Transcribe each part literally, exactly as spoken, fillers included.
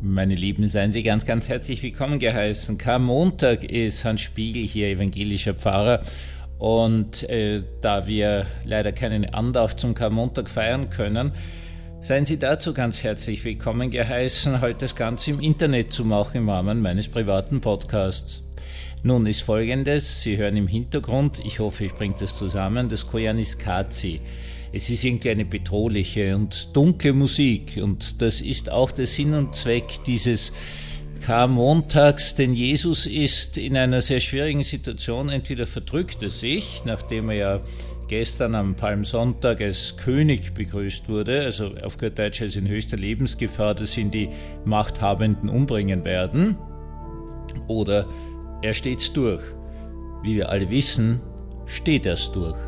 Meine Lieben, seien Sie ganz, ganz herzlich willkommen geheißen. Karmontag ist Hans Spiegel hier, evangelischer Pfarrer. Und äh, da wir leider keine Andacht zum Karmontag feiern können, seien Sie dazu ganz herzlich willkommen geheißen, heute das Ganze im Internet zu machen im Rahmen meines privaten Podcasts. Nun ist Folgendes, Sie hören im Hintergrund, ich hoffe, ich bringe das zusammen, das Koyanis Katsi. Es ist irgendwie eine bedrohliche und dunkle Musik und das ist auch der Sinn und Zweck dieses Karmontags, denn Jesus ist in einer sehr schwierigen Situation, entweder verdrückt er sich, nachdem er ja gestern am Palmsonntag als König begrüßt wurde, also auf gut Deutsch als in höchster Lebensgefahr, dass ihn die Machthabenden umbringen werden, oder er steht's durch. Wie wir alle wissen, steht er's durch.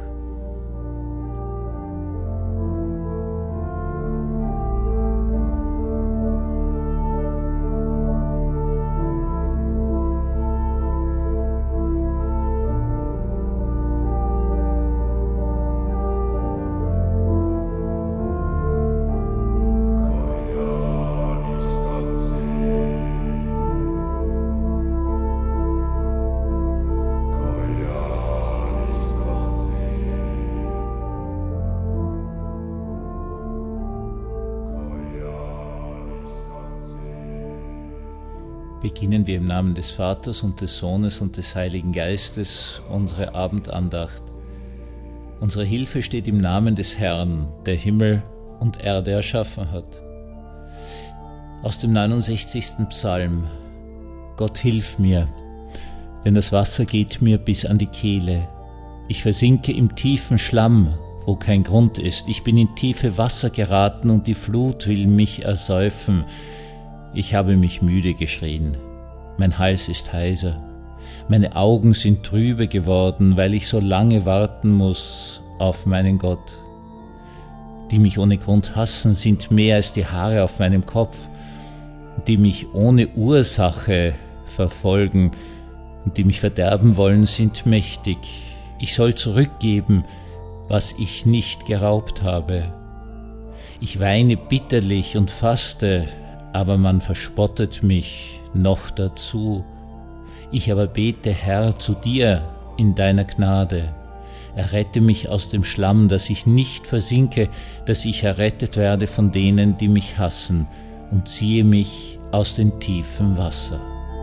Beginnen wir im Namen des Vaters und des Sohnes und des Heiligen Geistes unsere Abendandacht. Unsere Hilfe steht im Namen des Herrn, der Himmel und Erde erschaffen hat. Aus dem neunundsechzigsten Psalm. Gott, hilf mir, denn das Wasser geht mir bis an die Kehle. Ich versinke im tiefen Schlamm, wo kein Grund ist. Ich bin in tiefe Wasser geraten und die Flut will mich ersäufen. Ich habe mich müde geschrien, mein Hals ist heiser, meine Augen sind trübe geworden, weil ich so lange warten muss auf meinen Gott. Die mich ohne Grund hassen, sind mehr als die Haare auf meinem Kopf, die mich ohne Ursache verfolgen und die mich verderben wollen, sind mächtig. Ich soll zurückgeben, was ich nicht geraubt habe. Ich weine bitterlich und faste, aber man verspottet mich noch dazu. Ich aber bete, Herr, zu dir in deiner Gnade. Errette mich aus dem Schlamm, dass ich nicht versinke, dass ich errettet werde von denen, die mich hassen, und ziehe mich aus den tiefen Wasser.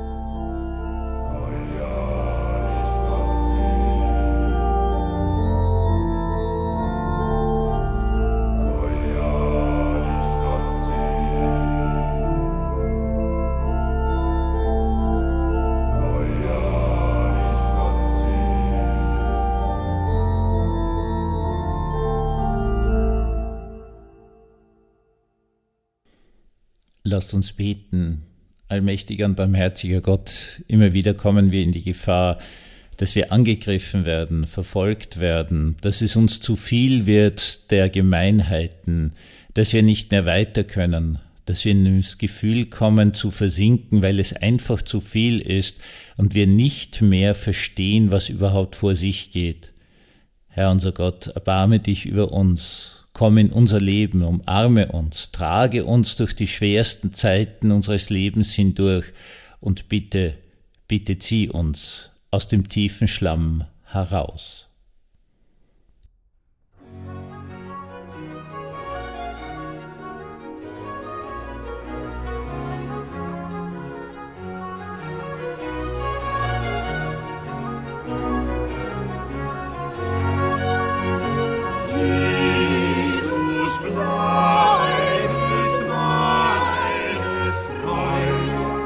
Lasst uns beten. Allmächtiger und barmherziger Gott, immer wieder kommen wir in die Gefahr, dass wir angegriffen werden, verfolgt werden, dass es uns zu viel wird der Gemeinheiten, dass wir nicht mehr weiter können, dass wir ins Gefühl kommen zu versinken, weil es einfach zu viel ist und wir nicht mehr verstehen, was überhaupt vor sich geht. Herr unser Gott, erbarme dich über uns. Komm in unser Leben, umarme uns, trage uns durch die schwersten Zeiten unseres Lebens hindurch und bitte, bitte zieh uns aus dem tiefen Schlamm heraus.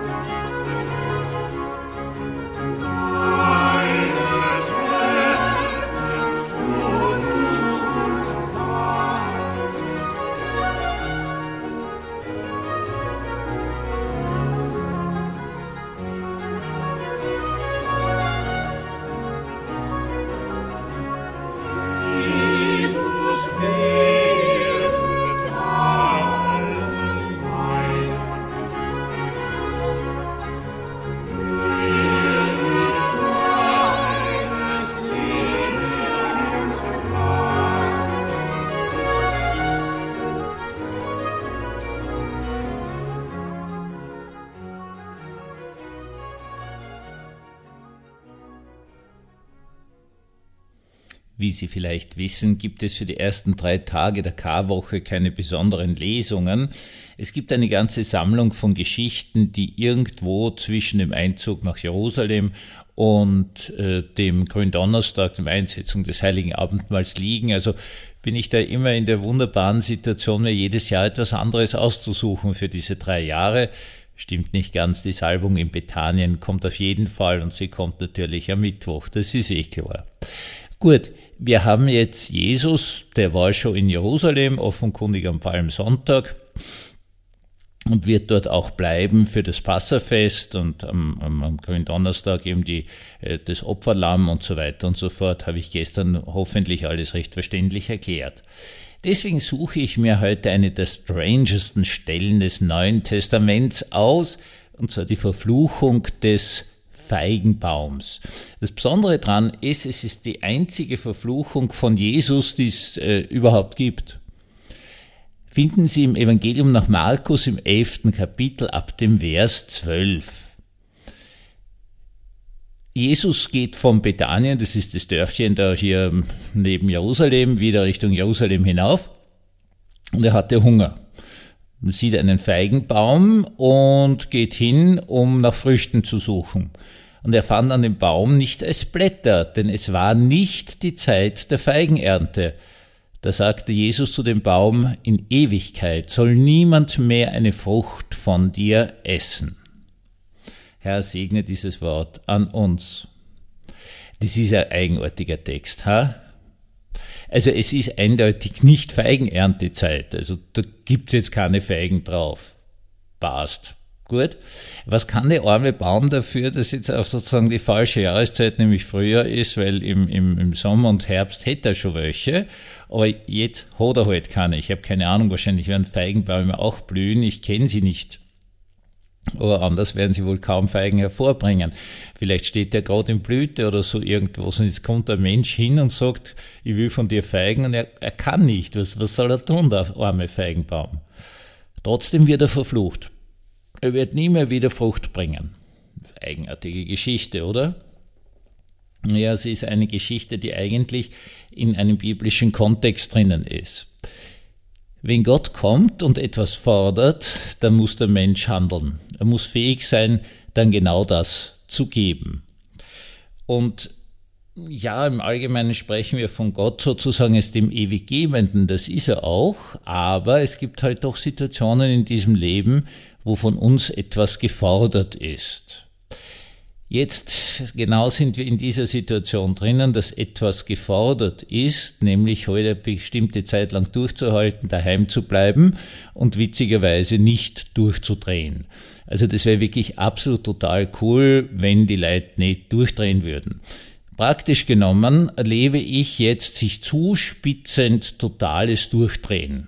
Meine Schwester Wie Sie vielleicht wissen, gibt es für die ersten drei Tage der Karwoche keine besonderen Lesungen. Es gibt eine ganze Sammlung von Geschichten, die irgendwo zwischen dem Einzug nach Jerusalem und äh, dem Gründonnerstag, dem Einsetzung des Heiligen Abendmahls liegen. Also bin ich da immer in der wunderbaren Situation, mir jedes Jahr etwas anderes auszusuchen für diese drei Jahre. Stimmt nicht ganz, die Salbung in Bethanien kommt auf jeden Fall und sie kommt natürlich am Mittwoch, das ist eh klar. Gut, wir haben jetzt Jesus, der war schon in Jerusalem, offenkundig am Palmsonntag und wird dort auch bleiben für das Passafest und am, am, am Gründonnerstag eben die, äh, das Opferlamm und so weiter und so fort, habe ich gestern hoffentlich alles recht verständlich erklärt. Deswegen suche ich mir heute eine der strangesten Stellen des Neuen Testaments aus, und zwar die Verfluchung des Feigenbaums. Das Besondere daran ist, es ist die einzige Verfluchung von Jesus, die es äh, überhaupt gibt. Finden Sie im Evangelium nach Markus im elften Kapitel ab dem Vers zwölf. Jesus geht von Bethanien, das ist das Dörfchen da hier neben Jerusalem, wieder Richtung Jerusalem hinauf und er hatte Hunger. Man sieht einen Feigenbaum und geht hin, um nach Früchten zu suchen. Und er fand an dem Baum nichts als Blätter, denn es war nicht die Zeit der Feigenernte. Da sagte Jesus zu dem Baum, in Ewigkeit soll niemand mehr eine Frucht von dir essen. Herr, segne dieses Wort an uns. Das ist ein eigenartiger Text, ha? Also es ist eindeutig nicht Feigenerntezeit, also da gibt's jetzt keine Feigen drauf. Passt. Gut. Was kann der arme Baum dafür, dass jetzt auf sozusagen die falsche Jahreszeit, nämlich Frühjahr ist, weil im, im, im Sommer und Herbst hätte er schon welche, aber jetzt hat er halt keine. Ich habe keine Ahnung, wahrscheinlich werden Feigenbäume auch blühen, ich kenne sie nicht. Aber anders werden sie wohl kaum Feigen hervorbringen. Vielleicht steht der gerade in Blüte oder so irgendwo und jetzt kommt der Mensch hin und sagt, ich will von dir Feigen und er, er kann nicht. Was, was soll er tun, der arme Feigenbaum? Trotzdem wird er verflucht. Er wird nie mehr wieder Frucht bringen. Eigenartige Geschichte, oder? Ja, es ist eine Geschichte, die eigentlich in einem biblischen Kontext drinnen ist. Wenn Gott kommt und etwas fordert, dann muss der Mensch handeln. Er muss fähig sein, dann genau das zu geben. Und ja, im Allgemeinen sprechen wir von Gott sozusagen als dem Ewiggebenden, das ist er auch, aber es gibt halt doch Situationen in diesem Leben, wo von uns etwas gefordert ist. Jetzt genau sind wir in dieser Situation drinnen, dass etwas gefordert ist, nämlich heute eine bestimmte Zeit lang durchzuhalten, daheim zu bleiben und witzigerweise nicht durchzudrehen. Also das wäre wirklich absolut total cool, wenn die Leute nicht durchdrehen würden. Praktisch genommen erlebe ich jetzt sich zuspitzend totales Durchdrehen.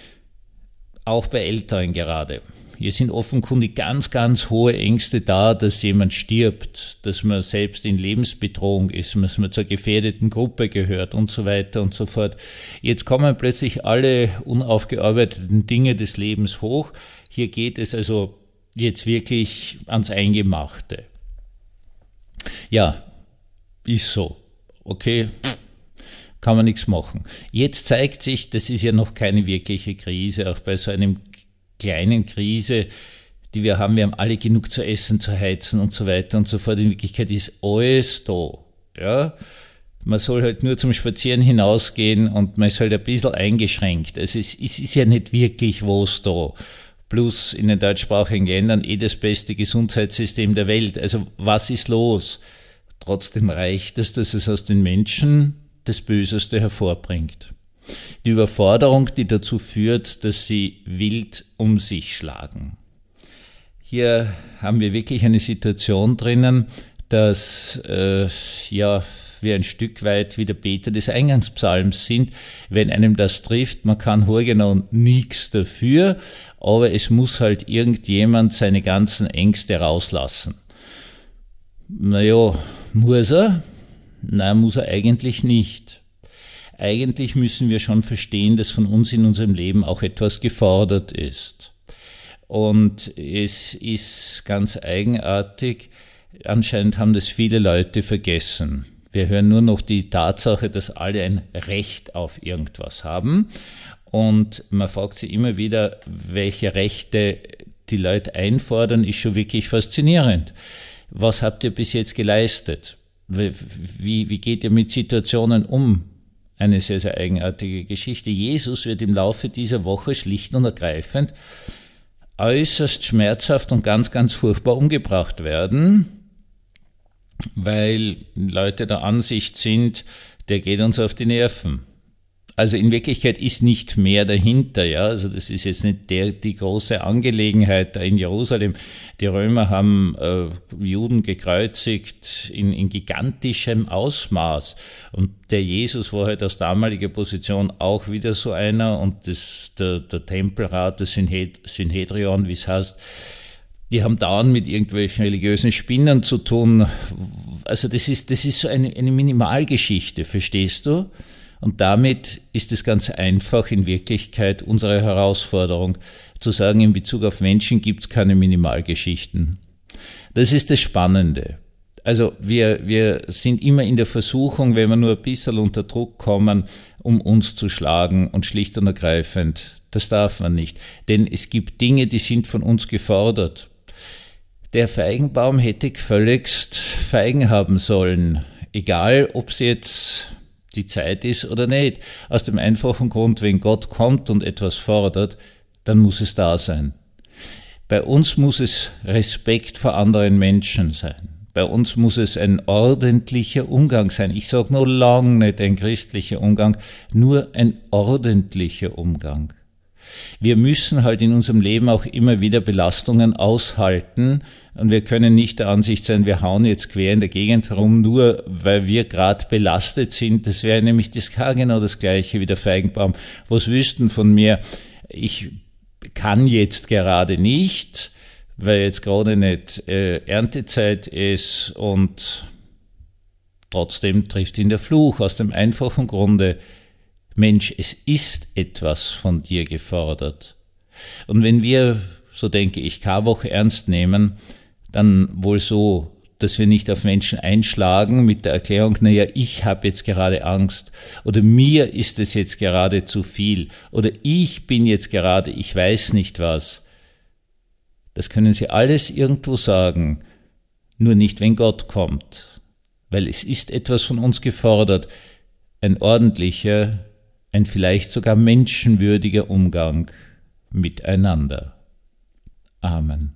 Auch bei Älteren gerade. Hier sind offenkundig ganz, ganz hohe Ängste da, dass jemand stirbt, dass man selbst in Lebensbedrohung ist, dass man zur gefährdeten Gruppe gehört und so weiter und so fort. Jetzt kommen plötzlich alle unaufgearbeiteten Dinge des Lebens hoch. Hier geht es also jetzt wirklich ans Eingemachte. Ja, ist so. Okay, kann man nichts machen. Jetzt zeigt sich, das ist ja noch keine wirkliche Krise, auch bei so einem kleinen Krise, die wir haben, wir haben alle genug zu essen, zu heizen und so weiter und so fort. In Wirklichkeit ist alles da. Ja? Man soll halt nur zum Spazieren hinausgehen und man ist halt ein bisschen eingeschränkt. Also es, es ist ja nicht wirklich was da. Plus in den deutschsprachigen Ländern eh das beste Gesundheitssystem der Welt. Also was ist los? Trotzdem reicht es, dass es aus den Menschen das Böseste hervorbringt. Die Überforderung, die dazu führt, dass sie wild um sich schlagen. Hier haben wir wirklich eine Situation drinnen, dass äh, ja, wir ein Stück weit wie der Beter des Eingangspsalms sind. Wenn einem das trifft, man kann genau nichts dafür, aber es muss halt irgendjemand seine ganzen Ängste rauslassen. Naja, muss er? Nein, muss er eigentlich nicht. Eigentlich müssen wir schon verstehen, dass von uns in unserem Leben auch etwas gefordert ist. Und es ist ganz eigenartig, anscheinend haben das viele Leute vergessen. Wir hören nur noch die Tatsache, dass alle ein Recht auf irgendwas haben. Und man fragt sich immer wieder, welche Rechte die Leute einfordern, ist schon wirklich faszinierend. Was habt ihr bis jetzt geleistet? Wie, wie geht ihr mit Situationen um? Eine sehr, sehr eigenartige Geschichte. Jesus wird im Laufe dieser Woche schlicht und ergreifend äußerst schmerzhaft und ganz, ganz furchtbar umgebracht werden, weil Leute der Ansicht sind, der geht uns auf die Nerven. Also in Wirklichkeit ist nicht mehr dahinter, ja. Also das ist jetzt nicht der, die große Angelegenheit da in Jerusalem. Die Römer haben äh, Juden gekreuzigt in, in gigantischem Ausmaß. Und der Jesus war halt aus damaliger Position auch wieder so einer. Und das, der, der Tempelrat, das Synhed, Synhedrion, wie es heißt, die haben dauernd mit irgendwelchen religiösen Spinnern zu tun. Also das ist, das ist so eine, eine Minimalgeschichte, verstehst du? Und damit ist es ganz einfach in Wirklichkeit unsere Herausforderung, zu sagen, in Bezug auf Menschen gibt es keine Minimalgeschichten. Das ist das Spannende. Also wir, wir sind immer in der Versuchung, wenn wir nur ein bisschen unter Druck kommen, um uns zu schlagen und schlicht und ergreifend. Das darf man nicht. Denn es gibt Dinge, die sind von uns gefordert. Der Feigenbaum hätte gefälligst Feigen haben sollen, egal ob es jetzt die Zeit ist oder nicht. Aus dem einfachen Grund, wenn Gott kommt und etwas fordert, dann muss es da sein. Bei uns muss es Respekt vor anderen Menschen sein. Bei uns muss es ein ordentlicher Umgang sein. Ich sage nur lang nicht ein christlicher Umgang, nur ein ordentlicher Umgang. Wir müssen halt in unserem Leben auch immer wieder Belastungen aushalten und wir können nicht der Ansicht sein, wir hauen jetzt quer in der Gegend herum, nur weil wir gerade belastet sind. Das wäre nämlich das genau das Gleiche wie der Feigenbaum. Was wüssten von mir, ich kann jetzt gerade nicht, weil jetzt gerade nicht äh, Erntezeit ist und trotzdem trifft ihn der Fluch aus dem einfachen Grunde, Mensch, es ist etwas von dir gefordert. Und wenn wir, so denke ich, Karwoche ernst nehmen, dann wohl so, dass wir nicht auf Menschen einschlagen mit der Erklärung, naja, ich habe jetzt gerade Angst oder mir ist es jetzt gerade zu viel oder ich bin jetzt gerade, ich weiß nicht was. Das können Sie alles irgendwo sagen, nur nicht, wenn Gott kommt, weil es ist etwas von uns gefordert, ein ordentlicher, ein vielleicht sogar menschenwürdiger Umgang miteinander. Amen.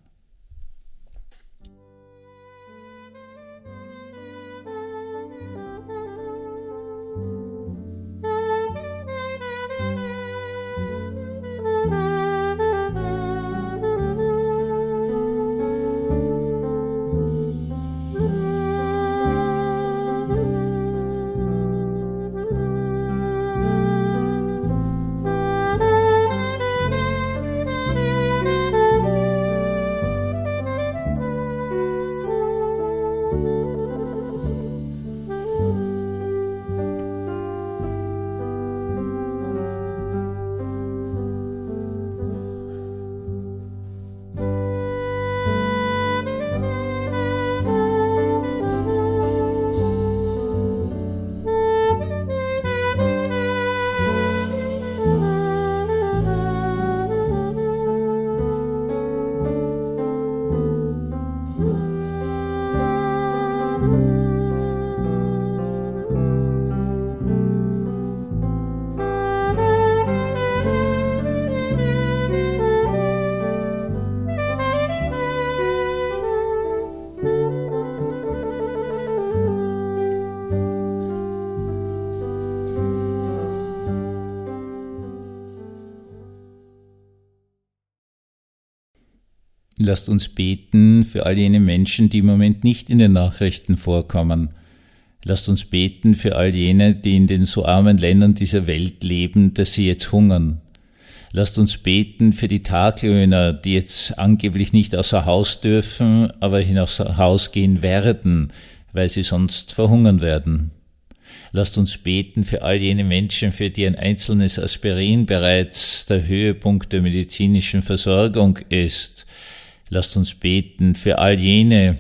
Lasst uns beten für all jene Menschen, die im Moment nicht in den Nachrichten vorkommen. Lasst uns beten für all jene, die in den so armen Ländern dieser Welt leben, dass sie jetzt hungern. Lasst uns beten für die Taglöhner, die jetzt angeblich nicht außer Haus dürfen, aber hinaus Haus gehen werden, weil sie sonst verhungern werden. Lasst uns beten für all jene Menschen, für die ein einzelnes Aspirin bereits der Höhepunkt der medizinischen Versorgung ist. Lasst uns beten für all jene,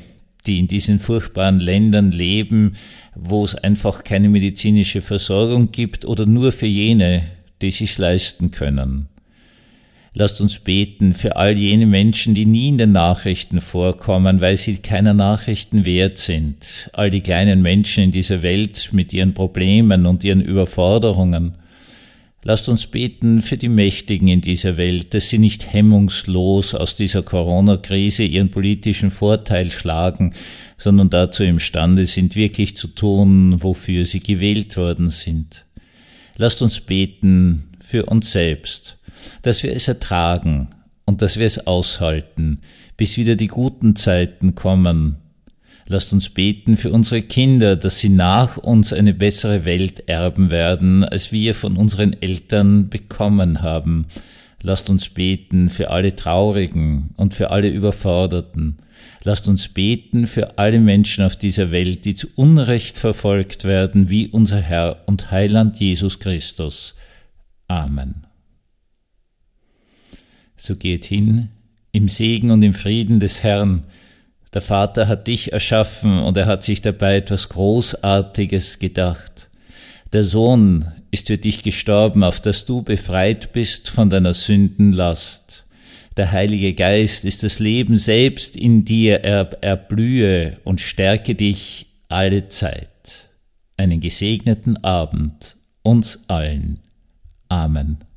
die in diesen furchtbaren Ländern leben, wo es einfach keine medizinische Versorgung gibt oder nur für jene, die es sich leisten können. Lasst uns beten für all jene Menschen, die nie in den Nachrichten vorkommen, weil sie keiner Nachrichten wert sind. All die kleinen Menschen in dieser Welt mit ihren Problemen und ihren Überforderungen. Lasst uns beten für die Mächtigen in dieser Welt, dass sie nicht hemmungslos aus dieser Corona-Krise ihren politischen Vorteil schlagen, sondern dazu imstande sind, wirklich zu tun, wofür sie gewählt worden sind. Lasst uns beten für uns selbst, dass wir es ertragen und dass wir es aushalten, bis wieder die guten Zeiten kommen. Lasst uns beten für unsere Kinder, dass sie nach uns eine bessere Welt erben werden, als wir von unseren Eltern bekommen haben. Lasst uns beten für alle Traurigen und für alle Überforderten. Lasst uns beten für alle Menschen auf dieser Welt, die zu Unrecht verfolgt werden, wie unser Herr und Heiland Jesus Christus. Amen. So geht hin im Segen und im Frieden des Herrn. Der Vater hat dich erschaffen und er hat sich dabei etwas Großartiges gedacht. Der Sohn ist für dich gestorben, auf dass du befreit bist von deiner Sündenlast. Der Heilige Geist ist das Leben selbst in dir, er erblühe und stärke dich alle Zeit. Einen gesegneten Abend uns allen. Amen.